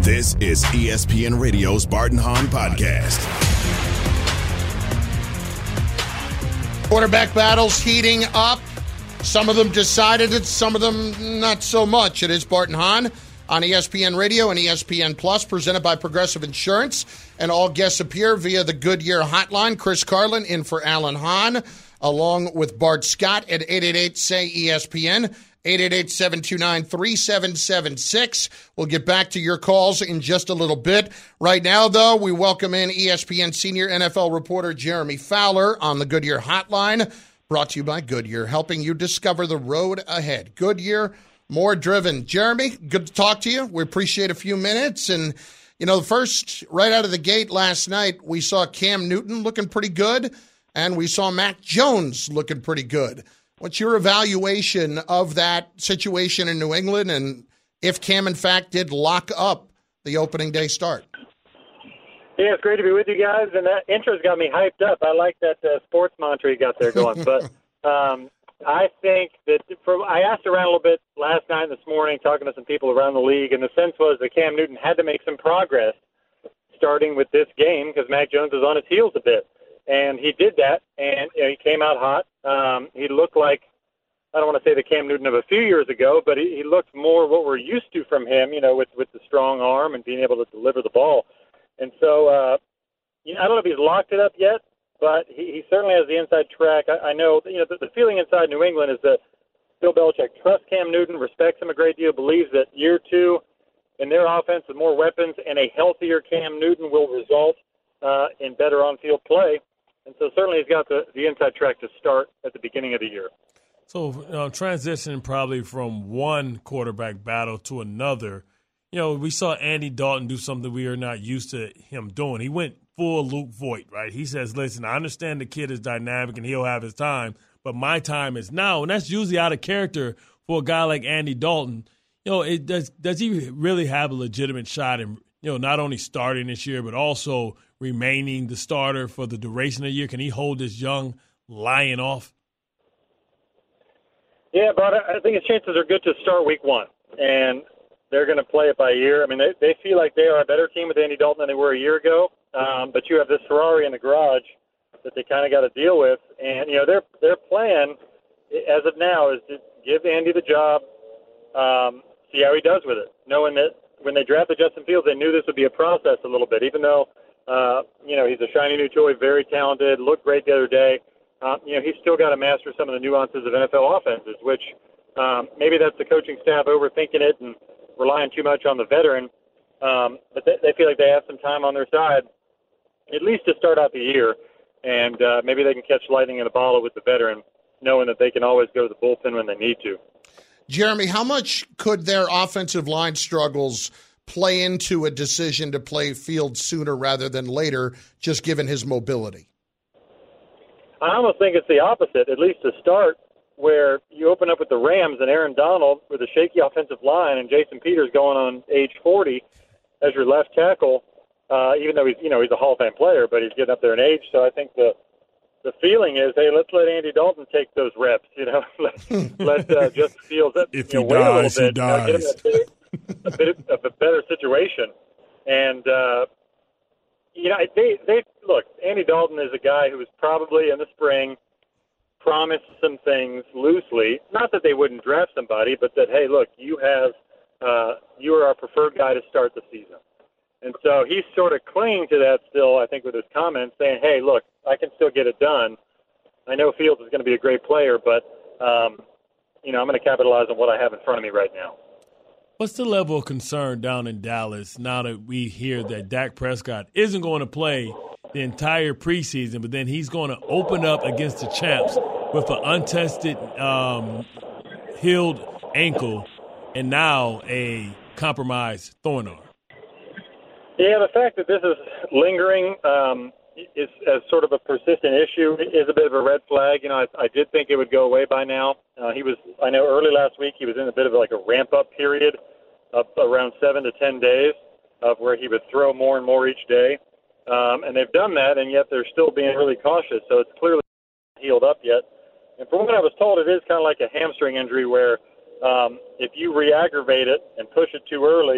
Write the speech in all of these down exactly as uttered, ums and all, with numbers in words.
This is E S P N Radio's Bart and Hahn Podcast. Quarterback battles heating up. Some of them decided it, some of them not so much. It is Bart and Hahn on E S P N Radio and E S P N Plus, presented by Progressive Insurance. And all guests appear via the Goodyear hotline. Chris Carlin in for Alan Hahn, along with Bart Scott at eight eight eight, S A Y, E S P N. eight eight eight, seven two nine, three seven seven six. We'll get back to your calls in just a little bit. Right now, though, we welcome in E S P N senior N F L reporter Jeremy Fowler on the Goodyear hotline, brought to you by Goodyear, helping you discover the road ahead. Goodyear, more driven. Jeremy, good to talk to you. We appreciate a few minutes. And, you know, the first, right out of the gate last night, we saw Cam Newton looking pretty good, and we saw Mac Jones looking pretty good. What's your evaluation of that situation in New England, and if Cam, in fact, did lock up the opening day start? Yeah, it's great to be with you guys, and that intro's got me hyped up. I like that uh, sports mantra you got there going. But um, I think that for, I asked around a little bit last night and this morning, talking to some people around the league, and the sense was that Cam Newton had to make some progress starting with this game because Mac Jones was on his heels a bit. And he did that, and you know, he came out hot. Um, he looked like, I don't want to say the Cam Newton of a few years ago, but he, he looked more what we're used to from him, you know, with, with the strong arm and being able to deliver the ball. And so, uh, you know, I don't know if he's locked it up yet, but he, he certainly has the inside track. I, I know, you know, the, the feeling inside New England is that Bill Belichick trusts Cam Newton, respects him a great deal, believes that year two in their offense with more weapons and a healthier Cam Newton will result uh, in better on-field play. And so certainly he's got the, the inside track to start at the beginning of the year. So uh, transitioning probably from one quarterback battle to another, you know, we saw Andy Dalton do something we are not used to him doing. He went full Luke Voigt, right? He says, listen, I understand the kid is dynamic and he'll have his time, but my time is now. And that's usually out of character for a guy like Andy Dalton. You know, it does, does he really have a legitimate shot in, you know, not only starting this year, but also remaining the starter for the duration of the year? Can he hold this young lion off? Yeah, but I think his chances are good to start week one, and they're going to play it by ear. I mean, they, they feel like they are a better team with Andy Dalton than they were a year ago, um, but you have this Ferrari in the garage that they kind of got to deal with. And, you know, their their plan as of now is to give Andy the job, um, see how he does with it, knowing that when they drafted Justin Fields, they knew this would be a process a little bit, even though, uh, you know, he's a shiny new toy, very talented, looked great the other day. Um, you know, he's still got to master some of the nuances of N F L offenses, which um, maybe that's the coaching staff overthinking it and relying too much on the veteran. Um, but they, they feel like they have some time on their side, at least to start out the year, and uh, maybe they can catch lightning in a bottle with the veteran, knowing that they can always go to the bullpen when they need to. Jeremy, how much could their offensive line struggles play into a decision to play Fields sooner rather than later, just given his mobility? I almost think it's the opposite, at least to start, where you open up with the Rams and Aaron Donald with a shaky offensive line and Jason Peters going on age forty as your left tackle, uh, even though he's, you know, he's a Hall of Fame player, but he's getting up there in age. So I think the the feeling is, hey, let's let Andy Dalton take those reps, you know, let, let uh, Justin Fields if you he know, wait dies, a little bit, he dies. uh, get him a bit, a bit of a better situation. And, uh, you know, they, they look, Andy Dalton is a guy who was probably in the spring promised some things loosely. Not that they wouldn't draft somebody, but that, hey, look, you have, uh, you are our preferred guy to start the season. And so he's sort of clinging to that still, I think, with his comments saying, hey, look, I can still get it done. I know Fields is going to be a great player, but, um, you know, I'm going to capitalize on what I have in front of me right now. What's the level of concern down in Dallas now that we hear that Dak Prescott isn't going to play the entire preseason, but then he's going to open up against the champs with an untested um, healed ankle and now a compromised throwing arm? Yeah, the fact that this is lingering um, is as sort of a persistent issue is a bit of a red flag. You know, I, I did think it would go away by now. Uh, he was, I know early last week he was in a bit of like a ramp-up period of around seven to ten days of where he would throw more and more each day. Um, and they've done that, and yet they're still being really cautious. So it's clearly not healed up yet. And from what I was told, it is kind of like a hamstring injury where um, if you re-aggravate it and push it too early,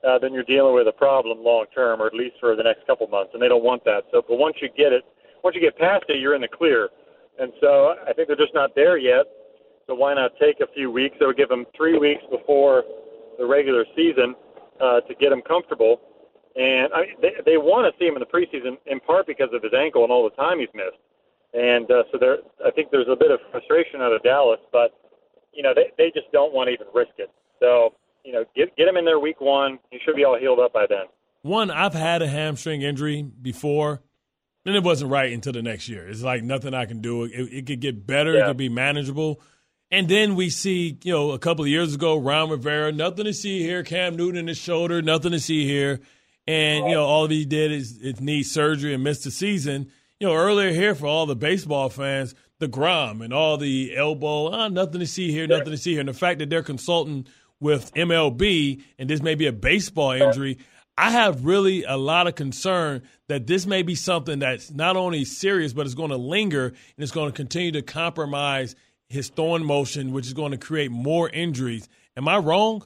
uh, then you're dealing with a problem long term, or at least for the next couple months, and they don't want that. So, but once you get it, once you get past it, you're in the clear. And so I think they're just not there yet. So why not take a few weeks? It would give them three weeks before the regular season uh, to get him comfortable. And I mean, they, they want to see him in the preseason in part because of his ankle and all the time he's missed. And uh, so there, I think there's a bit of frustration out of Dallas, but, you know, they, they just don't want to even risk it. So, you know, get, get him in there week one. He should be all healed up by then. One, I've had a hamstring injury before, and it wasn't right until the next year. It's like nothing I can do. It, it could get better. Yeah. It could be manageable. And then we see, you know, a couple of years ago, Ron Rivera, nothing to see here. Cam Newton in his shoulder, nothing to see here. And, you know, all he did is, is need surgery and missed the season. You know, earlier here for all the baseball fans, the Grom and all the elbow, ah, nothing to see here, nothing to see here. And the fact that they're consulting with M L B and this may be a baseball injury, I have really a lot of concern that this may be something that's not only serious, but it's going to linger and it's going to continue to compromise his throwing motion, which is going to create more injuries. Am I wrong?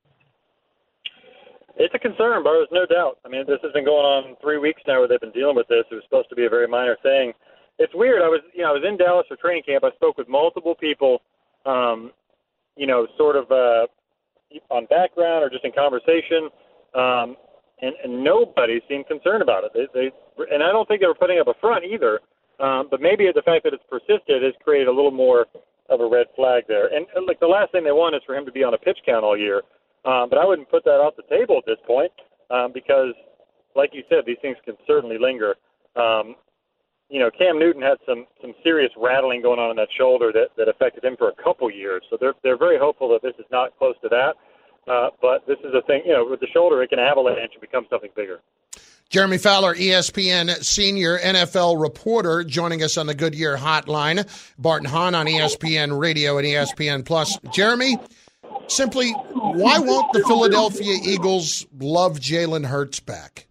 It's a concern, but there's no doubt. I mean, this has been going on three weeks now where they've been dealing with this. It was supposed to be a very minor thing. It's weird. I was, you know, I was in Dallas for training camp. I spoke with multiple people, um, you know, sort of uh, on background or just in conversation, um, and, and nobody seemed concerned about it. They, they, and I don't think they were putting up a front either. Um, but maybe the fact that it's persisted has created a little more of a red flag there. And, and like the last thing they want is for him to be on a pitch count all year. Um, but I wouldn't put that off the table at this point um, because, like you said, these things can certainly linger. Um, you know, Cam Newton had some some serious rattling going on in that shoulder that, that affected him for a couple years. So they're they're very hopeful that this is not close to that. Uh, but this is a thing, you know, with the shoulder, it can avalanche and become something bigger. Jeremy Fowler, E S P N senior N F L reporter, joining us on the Goodyear Hotline. Barton Hahn on E S P N Radio and E S P N Plus. Jeremy, simply, why won't the Philadelphia Eagles love Jalen Hurts back?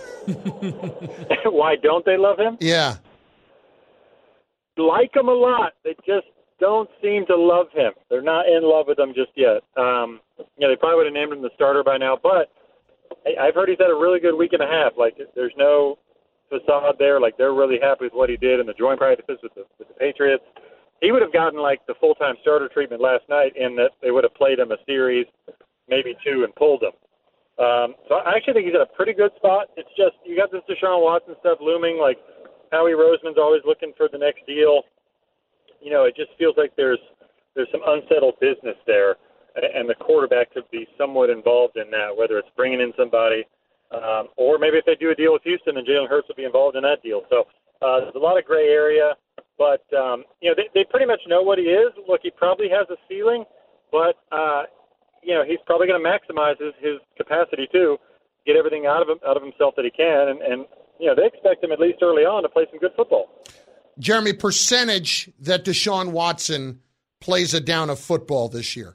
Why don't they love him? Yeah. Like him a lot. They just don't seem to love him. They're not in love with him just yet. Um, you know, they probably would have named him the starter by now, but I've heard he's had a really good week and a half. Like, there's no facade there. Like, they're really happy with what he did in the joint practices with the, with the Patriots. He would have gotten, like, the full-time starter treatment last night in that they would have played him a series, maybe two, and pulled him. Um, so I actually think he's in a pretty good spot. It's just you got this Deshaun Watson stuff looming. Like, Howie Roseman's always looking for the next deal. You know, it just feels like there's there's some unsettled business there. And the quarterback could be somewhat involved in that, whether it's bringing in somebody um, or maybe if they do a deal with Houston, then Jalen Hurts will be involved in that deal. So uh, there's a lot of gray area, but, um, you know, they, they pretty much know what he is. Look, he probably has a ceiling, but, uh, you know, he's probably going to maximize his, his capacity too, get everything out of him, out of himself that he can. And, and, you know, they expect him at least early on to play some good football. Jeremy, percentage that Deshaun Watson plays a down of football this year?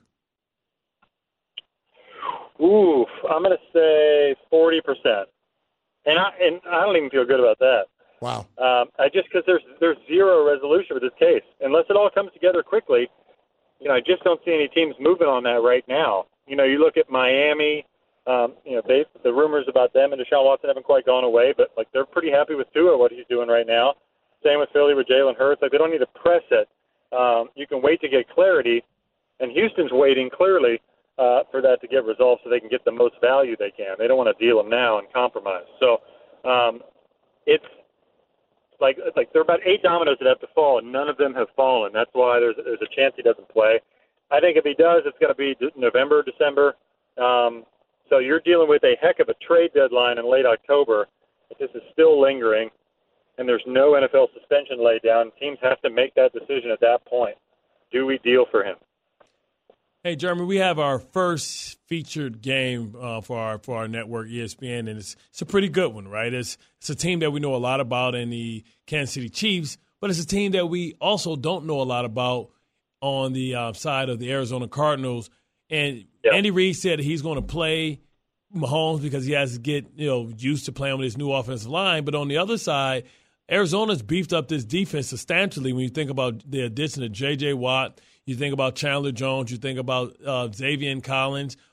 Ooh, I'm going to say forty percent. And I and I don't even feel good about that. Wow. Um, I just because there's there's zero resolution with this case. Unless it all comes together quickly, you know, I just don't see any teams moving on that right now. You know, you look at Miami, um, you know, they, the rumors about them and Deshaun Watson haven't quite gone away, but, like, they're pretty happy with Tua, what he's doing right now. Same with Philly with Jalen Hurts. Like, they don't need to press it. Um, you can wait to get clarity, and Houston's waiting clearly Uh, for that to get resolved so they can get the most value they can. They don't want to deal them now and compromise. So um, it's like it's like there are about eight dominoes that have to fall, and none of them have fallen. That's why there's there's a chance he doesn't play. I think if he does, it's going to be November, December. Um, so you're dealing with a heck of a trade deadline in late October. If this is still lingering, and there's no N F L suspension laid down, teams have to make that decision at that point. Do we deal for him? Hey, Jeremy, we have our first featured game uh, for our for our network, E S P N, and it's it's a pretty good one, right? It's it's a team that we know a lot about in the Kansas City Chiefs, but it's a team that we also don't know a lot about on the uh, side of the Arizona Cardinals. And yep. Andy Reid said he's going to play Mahomes because he has to get you know used to playing with his new offensive line. But on the other side, Arizona's beefed up this defense substantially when you think about the addition of J J. Watt. You think about Chandler Jones. You think about uh, Xavier Collins.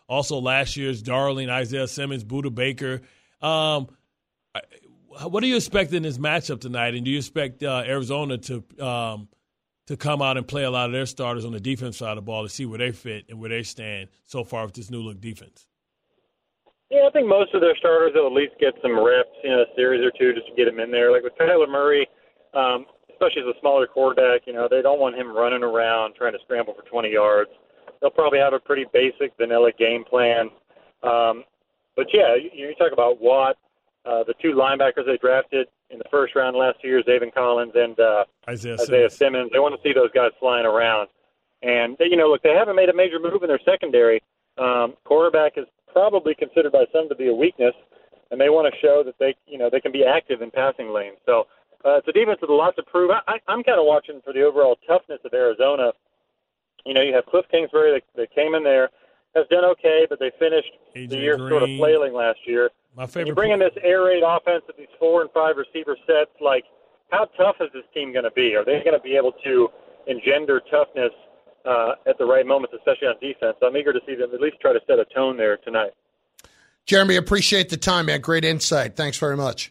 Also last year's Darling, Isaiah Simmons, Budda Baker. Um, what do you expect in this matchup tonight? And do you expect uh, Arizona to um, to come out and play a lot of their starters on the defense side of the ball to see where they fit and where they stand so far with this new look defense? Yeah, I think most of their starters will at least get some reps, you know, a series or two just to get them in there. Like with Kyler Murray, um, especially as a smaller quarterback, you know, they don't want him running around trying to scramble for twenty yards. They'll probably have a pretty basic vanilla game plan. Um, but, yeah, you, you talk about Watt, uh, the two linebackers they drafted in the first round last year, Zaven Collins and uh, Isaiah, Isaiah Simmons. Simmons. They want to see those guys flying around. And, you know, look, they haven't made a major move in their secondary. Um, quarterback is probably considered by some to be a weakness, and they want to show that they, you know, they can be active in passing lanes. So uh, it's a defense with a lot to prove. I, I, I'm kind of watching for the overall toughness of Arizona. You know, you have Cliff Kingsbury that, that came in there, has done okay, but they finished A J the year Green, sort of flailing last year. My favorite. You bring in this air raid offense with these four and five receiver sets. Like, how tough is this team going to be? Are they going to be able to engender toughness uh, at the right moments, especially on defense? I'm eager to see them at least try to set a tone there tonight. Jeremy, appreciate the time, man. Great insight. Thanks very much.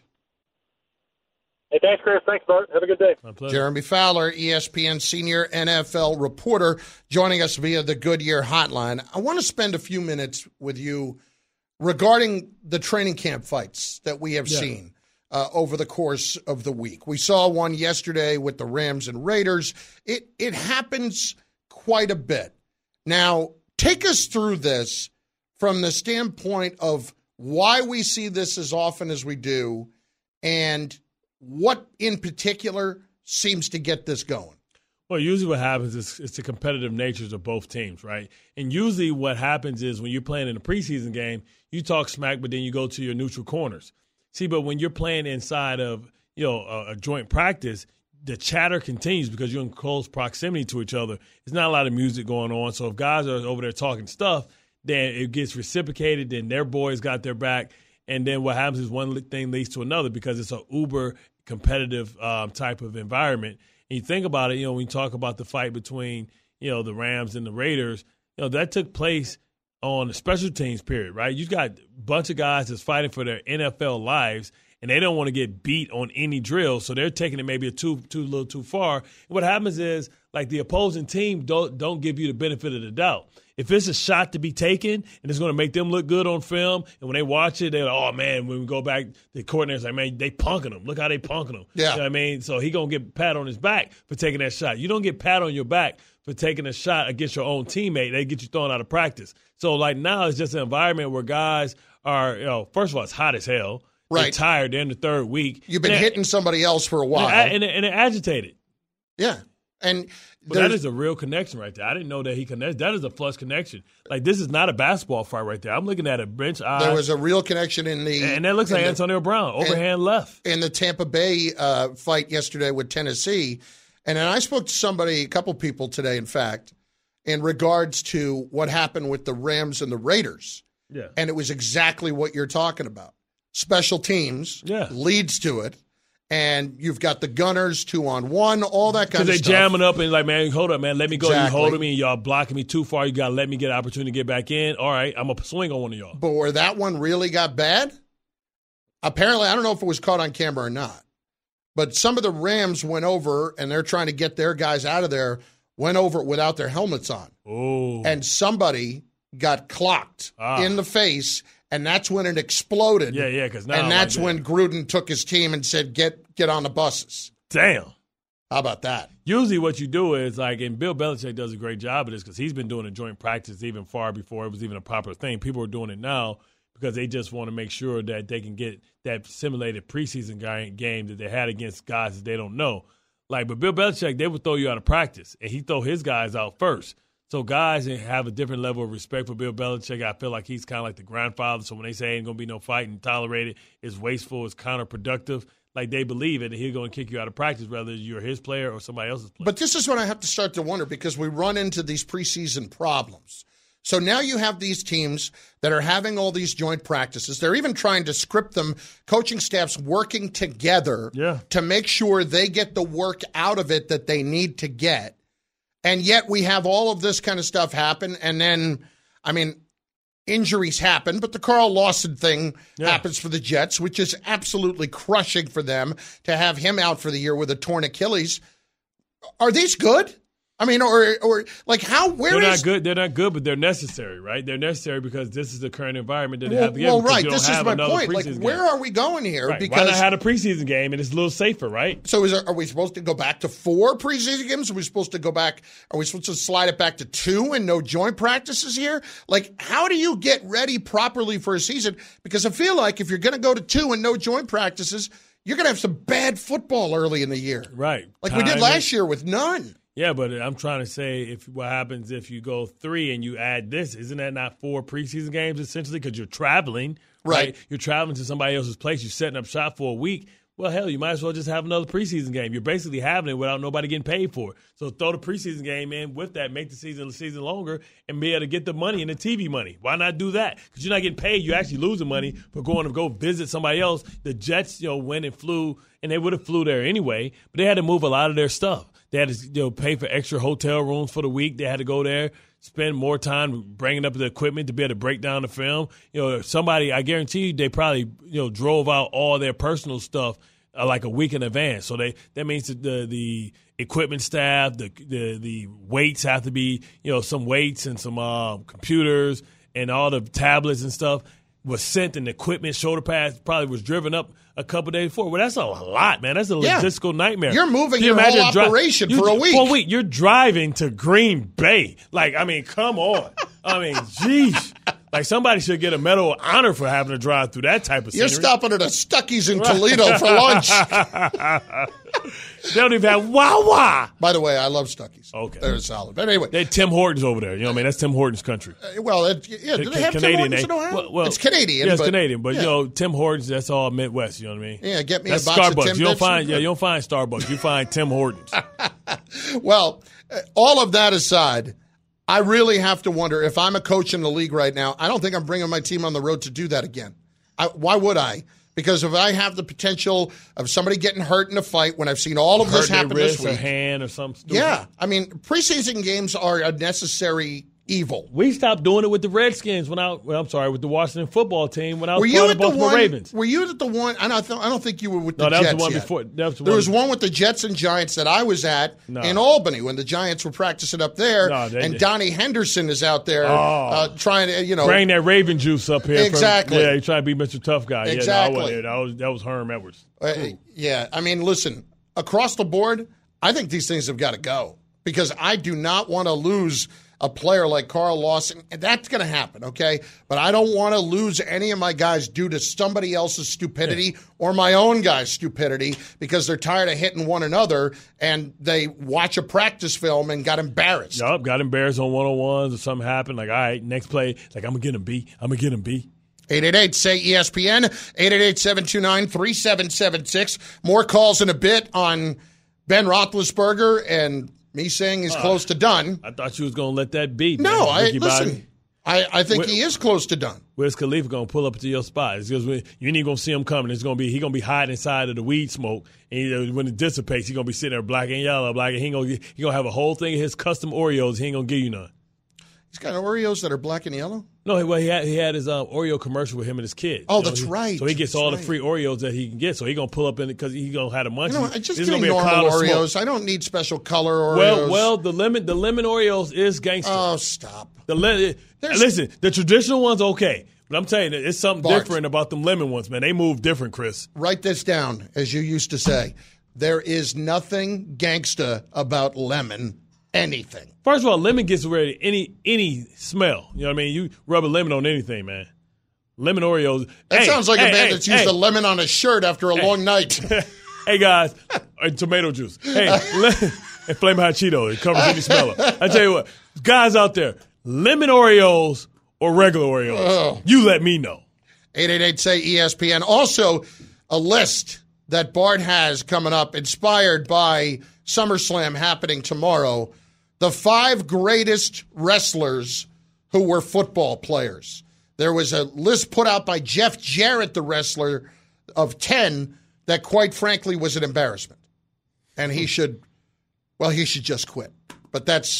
Hey, thanks, Chris. Thanks, Bart. Have a good day. My pleasure. Jeremy Fowler, E S P N senior N F L reporter, joining us via the Goodyear hotline. I want to spend a few minutes with you regarding the training camp fights that we have yeah. seen uh, over the course of the week. We saw one yesterday with the Rams and Raiders. It it happens quite a bit. Now, take us through this from the standpoint of why we see this as often as we do and what in particular seems to get this going. Well, usually what happens is it's the competitive natures of both teams, right? And usually what happens is when you're playing in a preseason game, you talk smack, but then you go to your neutral corners. See, but when you're playing inside of, you know, a, a joint practice, the chatter continues because you're in close proximity to each other. There's not a lot of music going on. So if guys are over there talking stuff, then it gets reciprocated, then their boys got their back. And then what happens is one thing leads to another because it's an uber competitive um, type of environment. And you think about it, you know, when you talk about the fight between, you know, the Rams and the Raiders, you know, that took place on the special teams period, right? You've got a bunch of guys that's fighting for their N F L lives, and they don't want to get beat on any drill, so they're taking it maybe a too too little too far. And what happens is, like, the opposing team don't don't give you the benefit of the doubt. If it's a shot to be taken and it's going to make them look good on film, and when they watch it, they're like, oh, man, when we go back, the coordinator's like, man, they punking them. Look how they punking them. Yeah. You know what I mean? So he going to get pat on his back for taking that shot. You don't get pat on your back for taking a shot against your own teammate. They get you thrown out of practice. So, like, now it's just an environment where guys are, you know, first of all, it's hot as hell. Right. They're tired. They're in the third week. You've been and hitting somebody else for a while. And, and, and they're agitated. Yeah. And but that is a real connection right there. I didn't know that he connected. That is a flush connection. Like, this is not a basketball fight right there. I'm looking at a bench eye. There was a real connection in the – And that looks like the, Antonio Brown, overhand in, left. In the Tampa Bay uh, fight yesterday with Tennessee. And then I spoke to somebody, a couple people today, in fact, in regards to what happened with the Rams and the Raiders. Yeah. And it was exactly what you're talking about. Special teams yeah. leads to it. And you've got the gunners two on one, all that kind of stuff. Because they jamming up and like, man, hold up, man, let me go. Exactly. You holding me and y'all blocking me too far. You got to let me get an opportunity to get back in. All right, I'm going to swing on one of y'all. But where that one really got bad, apparently, I don't know if it was caught on camera or not, but some of the Rams went over and they're trying to get their guys out of there, went over without their helmets on. Oh. And somebody got clocked ah. in the face. And that's when it exploded. Yeah, yeah, because now. And that's like when Gruden took his team and said, "Get get on the buses." Damn. How about that? Usually, what you do is like, and Bill Belichick does a great job of this because he's been doing a joint practice even far before it was even a popular thing. People are doing it now because they just want to make sure that they can get that simulated preseason game that they had against guys that they don't know. Like, but Bill Belichick, they would throw you out of practice, and he throw his guys out first. So guys have a different level of respect for Bill Belichick. I feel like he's kind of like the grandfather. So when they say ain't going to be no fighting, tolerated, it's wasteful, it's counterproductive, like they believe it, and he's going to kick you out of practice whether you're his player or somebody else's player. But this is when I have to start to wonder because we run into these preseason problems. So now you have these teams that are having all these joint practices. They're even trying to script them, coaching staffs working together yeah. to make sure they get the work out of it that they need to get. And yet we have all of this kind of stuff happen. And then, I mean, injuries happen, but the Carl Lawson thing Yeah. happens for the Jets, which is absolutely crushing for them to have him out for the year with a torn Achilles. Are these good? I mean, or or like how? Where they're is not good. They're not good, but they're necessary, right? They're necessary because this is the current environment that they well, have to get. well because right. you don't This is have my another point. Like, preseason where game. are we going here? Right. Because Why not have a preseason game and it's a little safer, right? So is there, are we supposed to go back to four preseason games? Are we supposed to go back? Are we supposed to slide it back to two and no joint practices here? Like, how do you get ready properly for a season? Because I feel like if you're going to go to two and no joint practices, you're going to have some bad football early in the year. Right. Like we did Time last is- year with none. Yeah, but I'm trying to say if what happens if you go three and you add this, isn't that not four preseason games essentially? Because you're traveling, right? Right. You're traveling to somebody else's place. You're setting up shop for a week. Well, hell, you might as well just have another preseason game. You're basically having it without nobody getting paid for it. So throw the preseason game in with that, make the season the season longer, and be able to get the money and the T V money. Why not do that? Because you're not getting paid. You're actually losing money for going to go visit somebody else. The Jets, you know, went and flew, and they would have flew there anyway, but they had to move a lot of their stuff. They had to, you know, pay for extra hotel rooms for the week. They had to go there, spend more time bringing up the equipment to be able to break down the film. You know, somebody, I guarantee you, they probably, you know, drove out all their personal stuff uh, like a week in advance. So they that means that the the equipment staff, the the the weights have to be, you know, some weights and some uh, computers and all the tablets and stuff was sent, and the equipment, shoulder pads probably was driven up a couple days before. Well, that's a lot, man. That's a Yeah. logistical nightmare. You're moving Can you your whole imagine dri- operation you- for a week. For a week. You're driving to Green Bay. Like, I mean, come on. I mean, geez. Like, somebody should get a Medal of Honor for having to drive through that type of You're scenery. stopping at a Stuckey's in Toledo for lunch. They don't even have Wawa. By the way, I love Stuckey's. Okay. They're solid. But anyway, They had Tim Hortons over there. You know what I mean? That's Tim Hortons' country. well, it, yeah, do they have Tim Canadian, Hortons eh? in Ohio? Well, well, it's Canadian. Yeah, it's but, Canadian, but yeah. you know, Tim Hortons, that's all Midwest. You know what I mean? Yeah, get me that's a box of Starbucks. Tim You don't Bits. find, yeah, you don't find Starbucks. You find Tim Hortons. Well, uh, all of that aside, I really have to wonder if I'm a coach in the league right now. I don't think I'm bringing my team on the road to do that again. I, why would I? Because if I have the potential of somebody getting hurt in a fight, when I've seen all of this Hurt their happen this wrist or week, hand or something stupid. yeah, I mean, preseason games are a necessary evil. We stopped doing it with the Redskins when I, well, I'm sorry, with the Washington football team when I was Were you part at of the Baltimore one? Ravens. Were you at the one? I don't. I don't think you were with No, the that was Jets the one yet. before. That was the There one. was one with the Jets and Giants that I was at No. in Albany when the Giants were practicing up there, No, they and did. Donnie Henderson is out there Oh. uh, trying to, you know, Bring that Raven juice up here. Exactly. From, yeah, he trying to be Mister Tough Guy. Exactly. Yeah, no, I wasn't there. That was, that was Herm Edwards. Uh, yeah, I mean, listen, across the board, I think these things have got to go because I do not want to lose a player like Carl Lawson. And that's going to happen, okay? But I don't want to lose any of my guys due to somebody else's stupidity or my own guy's stupidity because they're tired of hitting one another and they watch a practice film and got embarrassed. Yup, got embarrassed on one-on-ones or something happened. Like, all right, next play, like, I'm going to get him B. I'm going to get him B. eight eight eight, say E S P N, eight eight eight, seven two nine, three seven seven six. More calls in a bit on Ben Roethlisberger and me saying he's uh, close to done. I thought you was going to let that be. No, man. I Ricky listen. Bobby. I, I think Where, he is close to done. Where's Khalifa going to pull up to your spot? It's because you ain't even going to see him coming. It's going to be he going to be hiding inside of the weed smoke, and he, when it dissipates, he's going to be sitting there black and yellow, black, and he going he going to have a whole thing of his custom Oreos. He ain't going to give you none. He's got Oreos that are black and yellow? No, well, he had he had his uh, Oreo commercial with him and his kid. Oh, you know, that's he, right. So he gets that's all right. the free Oreos that he can get. So he gonna pull up in it because he gonna have a munch. You know, just There's give me gonna be a normal cloud of Oreos. smoke. I don't need special color Oreos. Well, well, the lemon the lemon Oreos is gangster. Oh, stop. The le- listen, the traditional ones okay, but I'm telling you, it's something Bart. different about them lemon ones, man. They move different, Chris. Write this down, as you used to say. There is nothing gangsta about lemon anything. First of all, lemon gets rid of any any smell. You know what I mean? You rub a lemon on anything, man. Lemon Oreos. That hey, sounds like hey, a man hey, that's used hey. a lemon on his shirt after a Hey. long night. Hey guys, and tomato juice. Hey, le- and Flame Hot Cheeto. It covers any smeller. I tell you what, guys out there, lemon Oreos or regular Oreos, Oh. you let me know. eight eight eight, say E S P N. Also, a list that Bart has coming up, inspired by SummerSlam happening tomorrow. The five greatest wrestlers who were football players. There was a list put out by Jeff Jarrett, the wrestler, of ten that, quite frankly, was an embarrassment. And he should, well, he should just quit. But that's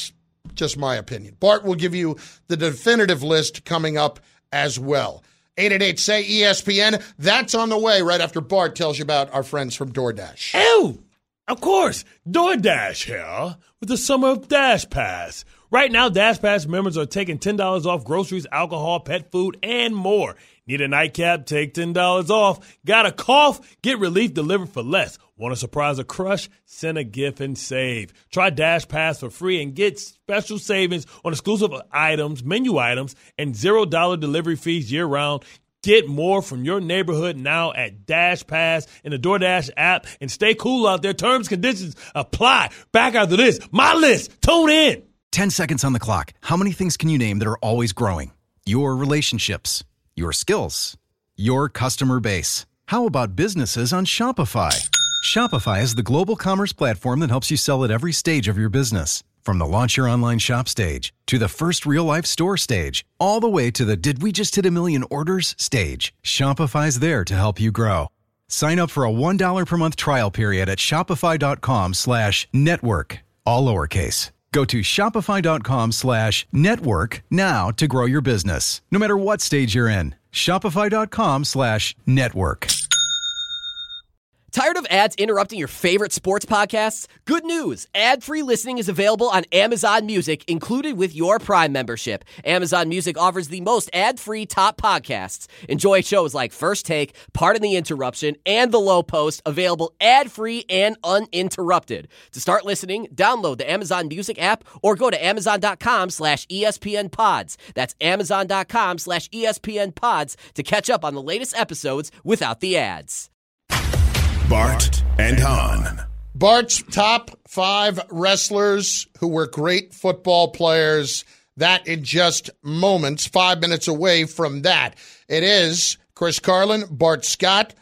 Just my opinion. Bart will give you the definitive list coming up as well. eight eight eight, say E S P N. That's on the way right after Bart tells you about our friends from DoorDash. Oh, of course. DoorDash here with the Summer of Dash Pass. Right now, Dash Pass members are taking ten dollars off groceries, alcohol, pet food, and more. Need a nightcap? Take ten dollars off. Got a cough? Get relief delivered for less. Want to surprise a crush? Send a gift and save. Try Dash Pass for free and get special savings on exclusive items, menu items, and zero dollars delivery fees year-round. Get more from your neighborhood now at Dash Pass in the DoorDash app, and stay cool out there. Terms, conditions apply. Back after this, my list. Tune in. ten seconds on the clock. How many things can you name that are always growing? Your relationships, your skills, your customer base. How about businesses on Shopify? Shopify is the global commerce platform that helps you sell at every stage of your business. From the launch your online shop stage, to the first real-life store stage, all the way to the did we just hit a million orders stage. Shopify's there to help you grow. Sign up for a one dollar per month trial period at shopify.com slash network, all lowercase. Go to shopify.com slash network now to grow your business, no matter what stage you're in. Shopify.com slash network. Tired of ads interrupting your favorite sports podcasts? Good news! Ad-free listening is available on Amazon Music, included with your Prime membership. Amazon Music offers the most ad-free top podcasts. Enjoy shows like First Take, Pardon the Interruption, and The Low Post, available ad-free and uninterrupted. To start listening, download the Amazon Music app or go to amazon.com slash ESPN pods. That's amazon.com slash ESPN pods to catch up on the latest episodes without the ads. Bart and Hahn. Bart's top five wrestlers who were great football players. That in just moments, five minutes away from that. It is Chris Carlin, Bart Scott,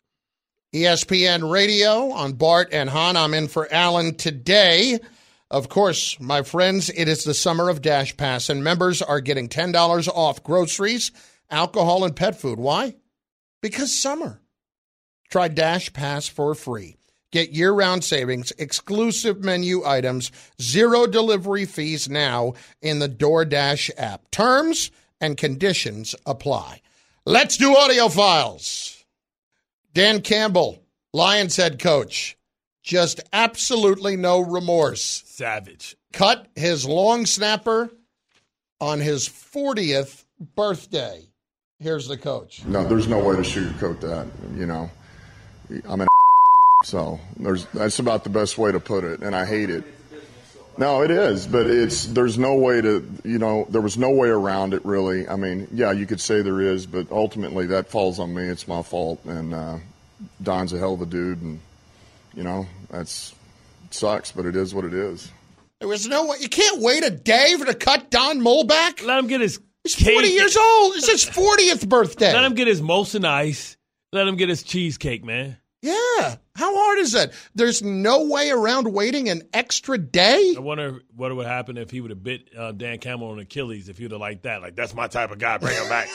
E S P N Radio on Bart and Hahn. I'm in for Alan today. Of course, my friends, it is the summer of Dash Pass, and members are getting ten dollars off groceries, alcohol, and pet food. Why? Because summer. Try Dash Pass for free. Get year-round savings, exclusive menu items, zero delivery fees now in the DoorDash app. Terms and conditions apply. Let's do audio files. Dan Campbell, Lions head coach, just absolutely no remorse. Savage. Cut his long snapper on his fortieth birthday. Here's the coach. No, there's no way to sugarcoat that, you know. I'm an so there's that's about the best way to put it, and I hate it. No, it is, but it's there's no way to, you know, there was no way around it, really. I mean, yeah, you could say there is, but ultimately that falls on me. It's my fault, and uh, Don's a hell of a dude, and, you know, that's it sucks, but it is what it is. There was no way. You can't wait a day for to cut Don Mulback. Let him get his He's forty cake. years old. It's his fortieth birthday. Let him get his Molson Ice. Let him get his cheesecake, man. Yeah. How hard is that? There's no way around waiting an extra day? I wonder what would happen if he would have bit uh, Dan Campbell on Achilles, if he would have liked that. Like, that's my type of guy. Bring him back.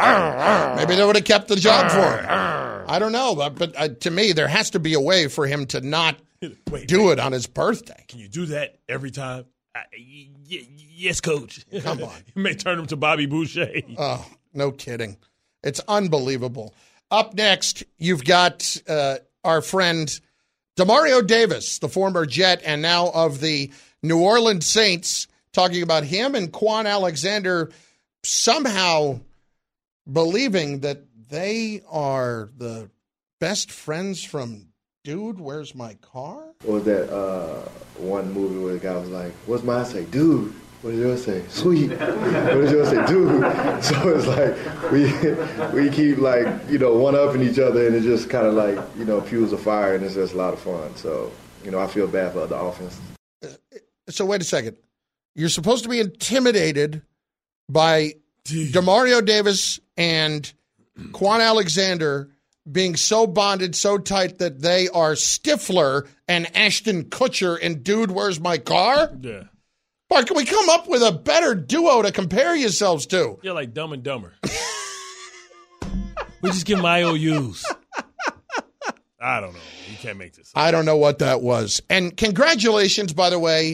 Maybe they would have kept the job for him. I don't know. But, but uh, to me, there has to be a way for him to not wait, do wait. it on his birthday. Can you do that every time? I, y- y- yes, coach. Come on. You may turn him to Bobby Boucher. Oh, no kidding. It's unbelievable. Up next, you've got uh, our friend Demario Davis, the former Jet and now of the New Orleans Saints, talking about him and Quan Alexander somehow believing that they are the best friends from Dude, Where's My Car? What was that uh, one movie where the guy was like, what's mine say? Dude. What did yours say? Sweet. What did yours say? Dude. So it's like we we keep like, you know, one-upping each other, and it just kind of like, you know, fuels a fire, and it's just a lot of fun. So, you know, I feel bad for the offense. So wait a second. You're supposed to be intimidated by Demario Davis and Quan Alexander being so bonded, so tight that they are Stifler and Ashton Kutcher in Dude, Where's My Car? Yeah. Bart, can we come up with a better duo to compare yourselves to? You're like Dumb and Dumber. We just give them I O Us. I don't know. You can't make this up. I don't know what that was. And congratulations, by the way,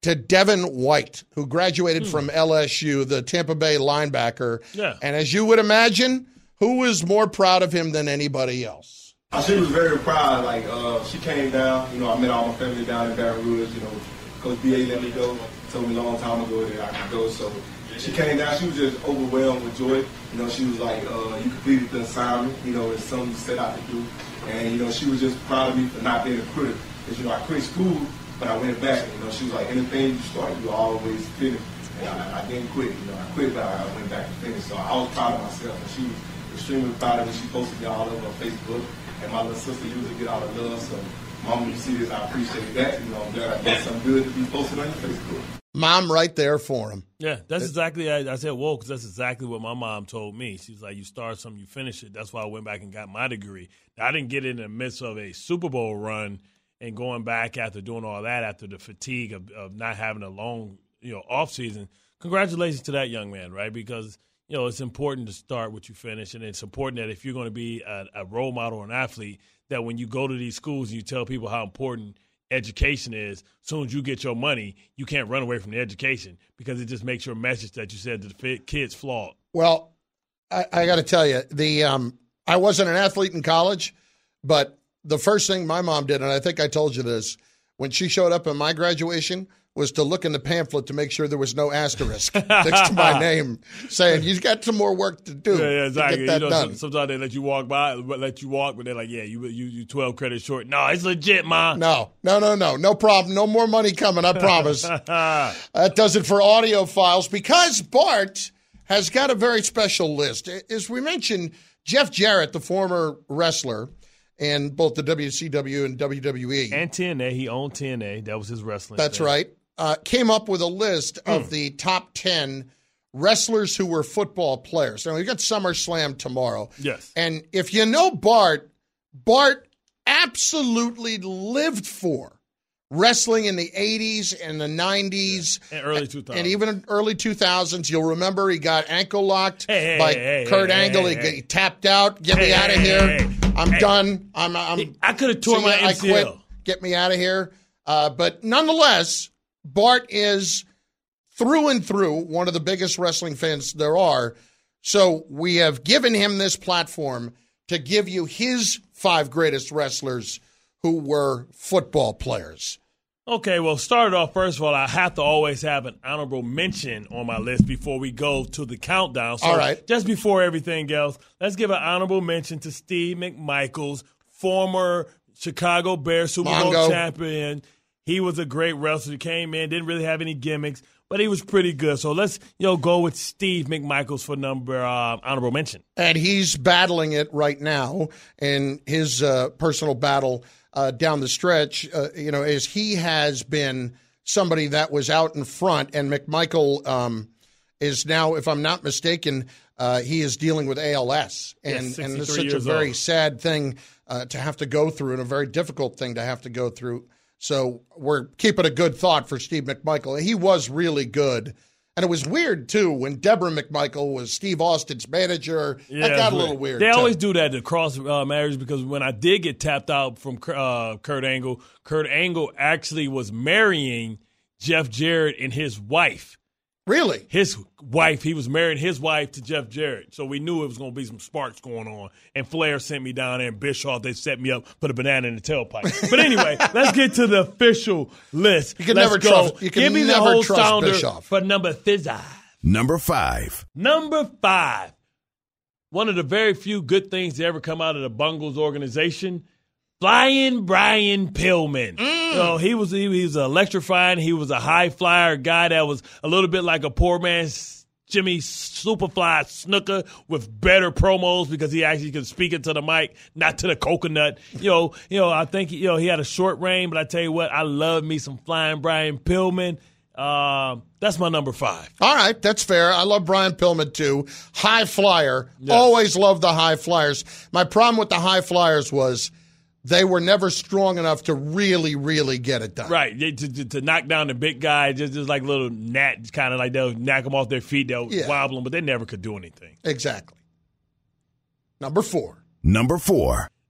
to Devin White, who graduated Hmm. from L S U, the Tampa Bay linebacker. Yeah. And as you would imagine, who was more proud of him than anybody else? She was very proud. Like, uh, she came down. You know, I met all my family down in Baton Rouge. You know, Coach B A let me go. Told me a long time ago that I could go. So she came down. She was just overwhelmed with joy. You know, she was like, uh, you completed the assignment. You know, it's something you set out to do. And, you know, she was just proud of me for not being a critic. Because, you know, I quit school, but I went back. You know, she was like, anything you start, you always finish. And I, I didn't quit. You know, I quit, but I went back and finished. So I was proud of myself. And she was extremely proud of me. She posted me all over Facebook. And my little sister usually get all the love. So, Mom, you see this, I appreciate that. You know, I'm glad I did something good to be posted on your Facebook. Mom right there for him. Yeah, that's exactly, I, I said, whoa, because that's exactly what my mom told me. She was like, you start something, you finish it. That's why I went back and got my degree. Now, I didn't get it in the midst of a Super Bowl run and going back after doing all that, after the fatigue of, of not having a long, you know, off season. Congratulations to that young man, right? Because, you know, it's important to start what you finish, and it's important that if you're going to be a, a role model or an athlete, that when you go to these schools and you tell people how important education is, as soon as you get your money, you can't run away from the education because it just makes your message that you said to the kids flawed. Well, I, I got to tell you, the um, I wasn't an athlete in college, but the first thing my mom did, and I think I told you this, when she showed up at my graduation, was to look in the pamphlet to make sure there was no asterisk next to my name saying, you've got some more work to do. Yeah, yeah, exactly. To get that you know, done. Sometimes they let you walk by, let you walk, but they're like, yeah, you you you twelve credits short. No, it's legit, Ma. No, no, no, no. No problem. No more money coming, I promise. That does it for audio files because Bart has got a very special list. As we mentioned, Jeff Jarrett, the former wrestler in both the W C W and W W E. And T N A. He owned T N A. That was his wrestling. That's thing. right. Uh, came up with a list of mm. the top ten wrestlers who were football players. Now, we got SummerSlam tomorrow. Yes. And if you know Bart, Bart absolutely lived for wrestling in the eighties and the nineties. And early two thousands. And even in early two thousands. You'll remember he got ankle locked hey, hey, by hey, Kurt hey, Angle. Hey, he, hey. he tapped out. Get hey, me out of hey, here. Hey, hey. I'm hey. done. I'm, I'm, I could have torn see, my I M C L. quit. Get me out of here. Uh, but nonetheless, Bart is through and through one of the biggest wrestling fans there are. So we have given him this platform to give you his five greatest wrestlers who were football players. Okay, well, start it off. First of all, I have to always have an honorable mention on my list before we go to the countdown. So all right. Just before everything else, let's give an honorable mention to Steve McMichaels, former Chicago Bears Super Bowl Mongo. champion. He was a great wrestler. He came in, didn't really have any gimmicks, but he was pretty good. So let's, you know, go with Steve McMichaels for number uh, honorable mention. And he's battling it right now in his uh, personal battle uh, down the stretch, uh, you know, as he has been somebody that was out in front. And McMichael um, is now, if I'm not mistaken, uh, he is dealing with A L S. And, yes, and it's such a very old. sad thing uh, to have to go through and a very difficult thing to have to go through. So we're keeping a good thought for Steve McMichael. He was really good. And it was weird, too, when Deborah McMichael was Steve Austin's manager. Yeah, that got a little weird. They too. always do that to cross uh, marriage because when I did get tapped out from uh, Kurt Angle, Kurt Angle actually was marrying Jeff Jarrett and his wife. Really? His wife. He was marrying his wife to Jeff Jarrett. So we knew it was going to be some sparks going on. And Flair sent me down there, and Bischoff, they set me up, put a banana in the tailpipe. But anyway, let's get to the official list. You can let's never go. trust, you can Give me never the whole trust sounder Bischoff. for number five. Number five. Number five. One of the very few good things to ever come out of the Bungles organization, Flying Brian Pillman. Mm. So he was he was electrifying. He was a high flyer guy that was a little bit like a poor man's Jimmy Superfly Snuka with better promos because he actually could speak into the mic, not to the coconut. You know, you know. I think you know he had a short reign, but I tell you what, I love me some Flying Brian Pillman. Uh, that's my number five. All right, that's fair. I love Brian Pillman, too. High flyer. Yes. Always love the high flyers. My problem with the high flyers was they were never strong enough to really, really get it done. Right. To, to, to knock down the big guy, just, just like little gnat, kind of like they'll knock them off their feet. They'll yeah. wobble them, but they never could do anything. Exactly. Number four. Number four.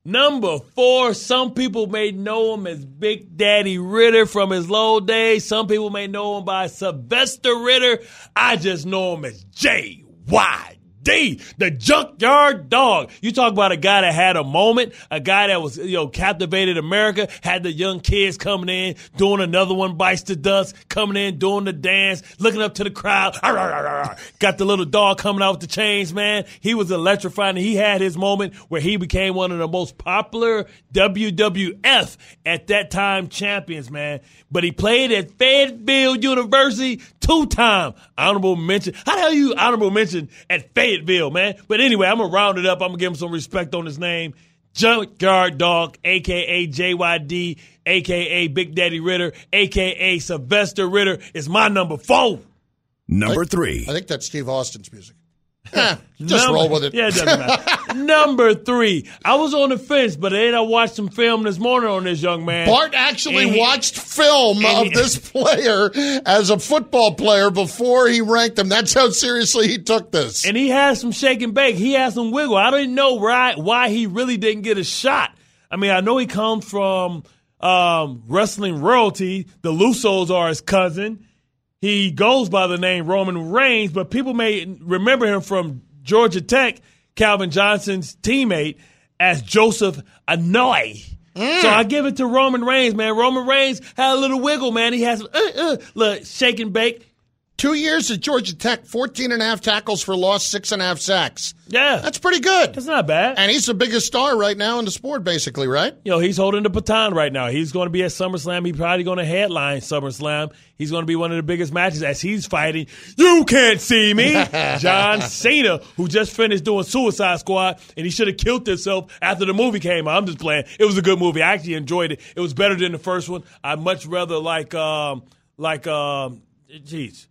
Number four, some people may know him as Big Daddy Ritter from his low days. Some people may know him by Sylvester Ritter. I just know him as J Y D, the Junkyard Dog. You talk about a guy that had a moment, a guy that was, you know, captivated America, had the young kids coming in, doing another one bites the dust, coming in, doing the dance, looking up to the crowd. Arr, arr, arr, arr. Got the little dog coming out with the chains, man. He was electrifying. He had his moment where he became one of the most popular W W F at that time champions, man. But he played at Fayetteville University two-time honorable mention. How the hell you honorable mention at Fayetteville, man? But anyway, I'm going to round it up. I'm going to give him some respect on his name. Junkyard Dog, a k a. J Y D, a k a. Big Daddy Ritter, a k a. Sylvester Ritter is my number four. Number I, three. I think that's Steve Austin's music. Eh, just Number, roll with it. Yeah, it doesn't matter. Number three. I was on the fence, but then I watched some film this morning on this young man. Bart actually he, watched film of he, this player as a football player before he ranked him. That's how seriously he took this. And he had some shake and bake. He had some wiggle. I didn't know why, why he really didn't get a shot. I mean, I know he comes from um, wrestling royalty. The Lusos are his cousin. He goes by the name Roman Reigns, but people may remember him from Georgia Tech, Calvin Johnson's teammate, as Joseph Anoa'i. Mm. So I give it to Roman Reigns, man. Roman Reigns had a little wiggle, man. He has a uh, uh, little shake and bake. Two years at Georgia Tech, fourteen and a half tackles for loss, six and a half sacks. Yeah. That's pretty good. That's not bad. And he's the biggest star right now in the sport, basically, right? You know, he's holding the baton right now. He's going to be at SummerSlam. He's probably going to headline SummerSlam. He's going to be one of the biggest matches as he's fighting, you can't see me, John Cena, who just finished doing Suicide Squad, and he should have killed himself after the movie came out. I'm just playing. It was a good movie. I actually enjoyed it. It was better than the first one. I much rather like, um, like, um, geez.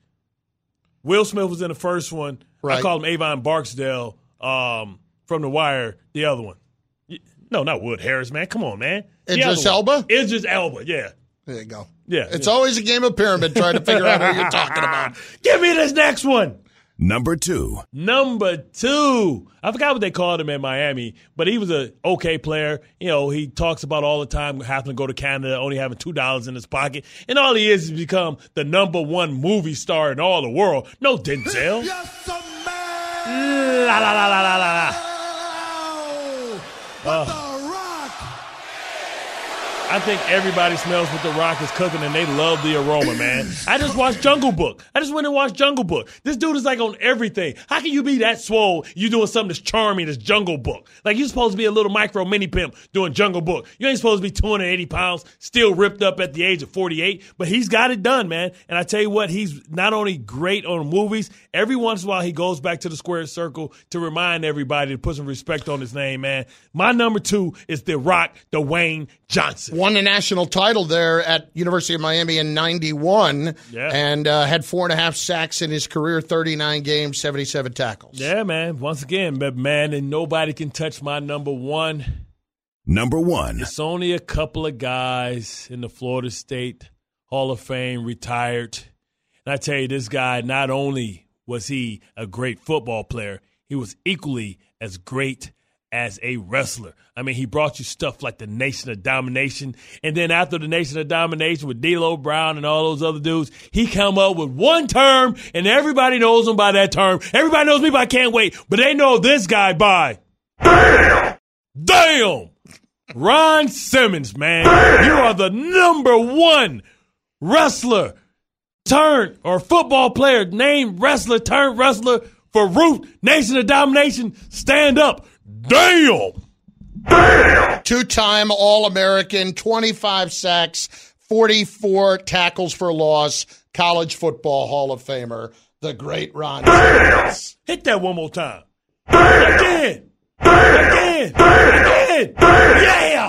Will Smith was in the first one. Right. I call him Avon Barksdale um, from The Wire, the other one. No, not Wood Harris, man. Come on, man. Idris Elba? Idris Elba, yeah. There you go. Yeah. It's yeah. always a game of pyramid trying to figure out who you're talking about. Give me this next one. Number two. Number two. I forgot what they called him in Miami, but he was an okay player. You know, he talks about all the time having to go to Canada, only having two dollars in his pocket. And all he is is become the number one movie star in all the world. No Denzel. Yes, man. La, la, la, la, la, la. Uh, I think everybody smells what The Rock is cooking, and they love the aroma, man. I just watched Jungle Book. I just went and watched Jungle Book. This dude is like on everything. How can you be that swole? You doing something that's charming as Jungle Book. Like you're supposed to be a little micro mini pimp doing Jungle Book. You ain't supposed to be two hundred eighty pounds, still ripped up at the age of forty-eight, but he's got it done, man. And I tell you what, he's not only great on movies, every once in a while he goes back to the square circle to remind everybody to put some respect on his name, man. My number two is The Rock, Dwayne Johnson. Won a national title there at University of Miami in ninety-one, yeah. and uh, had four and a half sacks in his career, thirty-nine games, seventy-seven tackles. Yeah, man. Once again, but man, and nobody can touch my number one. Number one. It's only a couple of guys in the Florida State Hall of Fame retired. And I tell you, this guy, not only was he a great football player, he was equally as great as a wrestler. I mean, he brought you stuff like the Nation of Domination. And then after the Nation of Domination with D'Lo Brown and all those other dudes, he come up with one term, and everybody knows him by that term. Everybody knows me by Can't Wait, but they know this guy by Damn! Damn! Ron Simmons, man. Damn! You are the number one wrestler turned, or football player named wrestler turned wrestler for Root, Nation of Domination. Stand up. Damn! Damn! Two-time All-American, twenty-five sacks, forty-four tackles for loss, college football Hall of Famer, the great Ron Simmons. Hit that one more time. Again! Again! Again! Yeah!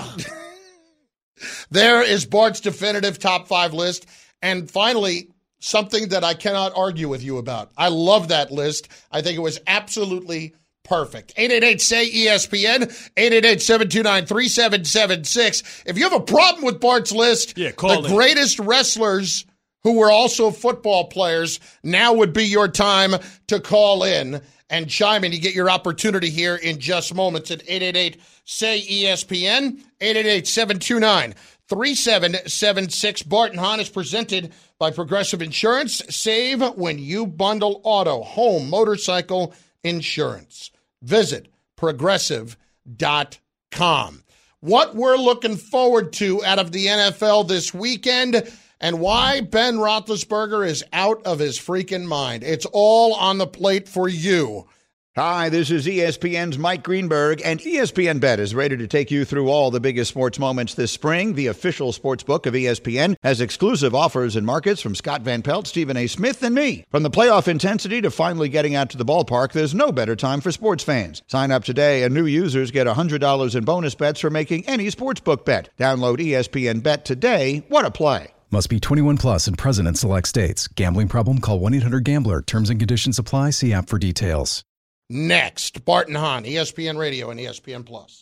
There is Bart's definitive top five list. And finally, something that I cannot argue with you about. I love that list. I think it was absolutely perfect. eight eight eight, S A Y, E S P N, eight eight eight, seven two nine, three seven seven six. If you have a problem with Bart's list, yeah, call the in. Greatest wrestlers who were also football players, now would be your time to call in and chime in. You get your opportunity here in just moments at eight eight eight, Say E S P N, eight eight eight, seven two nine, three seven seven six. Bart and Hahn is presented by Progressive Insurance. Save when you bundle auto, home, motorcycle insurance. Visit progressive dot com. What we're looking forward to out of the N F L this weekend and why Ben Roethlisberger is out of his freaking mind. It's all on the plate for you. Hi, this is E S P N's Mike Greenberg, and E S P N Bet is ready to take you through all the biggest sports moments this spring. The official sports book of E S P N has exclusive offers and markets from Scott Van Pelt, Stephen A. Smith, and me. From the playoff intensity to finally getting out to the ballpark, there's no better time for sports fans. Sign up today, and new users get one hundred dollars in bonus bets for making any sportsbook bet. Download E S P N Bet today. What a play. Must be twenty-one plus and present in select states. Gambling problem? Call one eight hundred gambler. Terms and conditions apply. See app for details. Next, Bart and Hahn, E S P N Radio and E S P N Plus.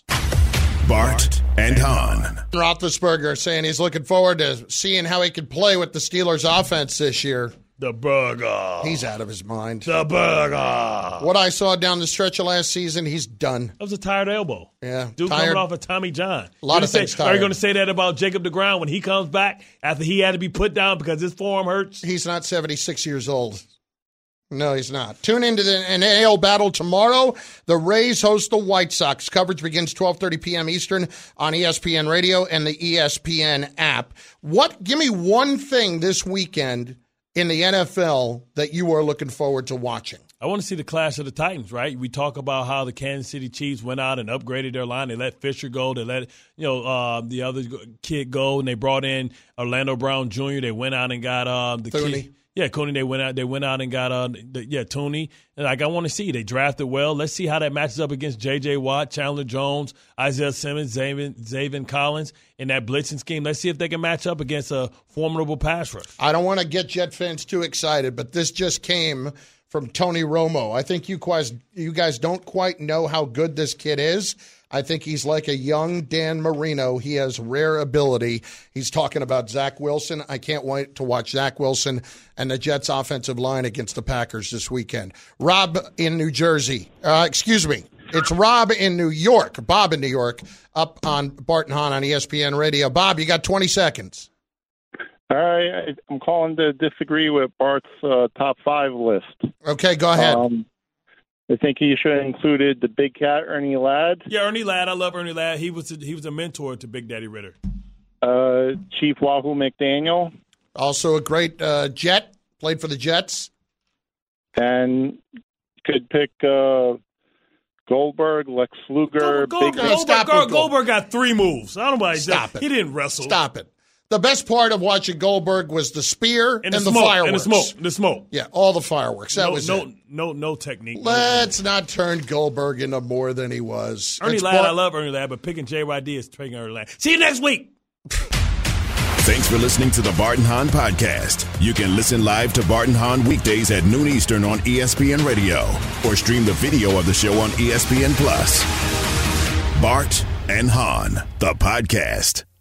Bart and Hahn. Roethlisberger saying he's looking forward to seeing how he could play with the Steelers' offense this year. The burger. He's out of his mind. The burger. What I saw down the stretch of last season, he's done. That was a tired elbow. Yeah, Dude tired. coming off of Tommy John. A lot of say, things Are tired. you going to say that about Jacob DeGrom when he comes back after he had to be put down because his forearm hurts? He's not seventy-six years old. No, he's not. Tune into the N A L battle tomorrow. The Rays host the White Sox. Coverage begins twelve thirty p.m. Eastern on E S P N Radio and the E S P N app. What? Give me one thing this weekend in the N F L that you are looking forward to watching. I want to see the clash of the Titans, right? We talk about how the Kansas City Chiefs went out and upgraded their line. They let Fisher go. They let, you know, uh, the other kid go, and they brought in Orlando Brown Junior They went out and got uh, the Thuney. kid. Yeah, Coney, they went out They went out and got, uh, the, yeah, Tooney. And, like, I want to see. They drafted well. Let's see how that matches up against J J. Watt, Chandler Jones, Isaiah Simmons, Zaven, Zaven Collins in that blitzing scheme. Let's see if they can match up against a formidable pass rush. I don't want to get Jet fans too excited, but this just came from Tony Romo. I think you guys, you guys don't quite know how good this kid is. I think he's like a young Dan Marino. He has rare ability. He's talking about Zach Wilson. I can't wait to watch Zach Wilson and the Jets' offensive line against the Packers this weekend. Rob in New Jersey. Uh, excuse me. It's Rob in New York. Bob in New York up on Bart and Hahn on E S P N Radio. Bob, you got twenty seconds. All right. I'm calling to disagree with Bart's uh, top five list. Okay, go ahead. Um, I think he should have included the big cat, Ernie Ladd. Yeah, Ernie Ladd. I love Ernie Ladd. He was a, he was a mentor to Big Daddy Ritter. Uh, Chief Wahoo McDaniel. Also a great uh, Jet. Played for the Jets. And could pick uh, Goldberg, Lex Luger. Gold, Big Gold, Stop Goldberg, it, Goldberg got three moves. I don't know why he Stop did. it. He didn't wrestle. Stop it. The best part of watching Goldberg was the spear And and, the the, smoke, fireworks. and the smoke, the smoke. Yeah, all the fireworks. That no, was no, it. no, no technique. Let's not turn Goldberg into more than he was. Ernie It's Ladd, Bart- I love Ernie Ladd, but picking J Y D is picking Ernie Ladd. See you next week. Thanks for listening to the Bart and Hahn podcast. You can listen live to Bart and Hahn weekdays at noon Eastern on E S P N Radio or stream the video of the show on E S P N Plus. Bart and Hahn, the podcast.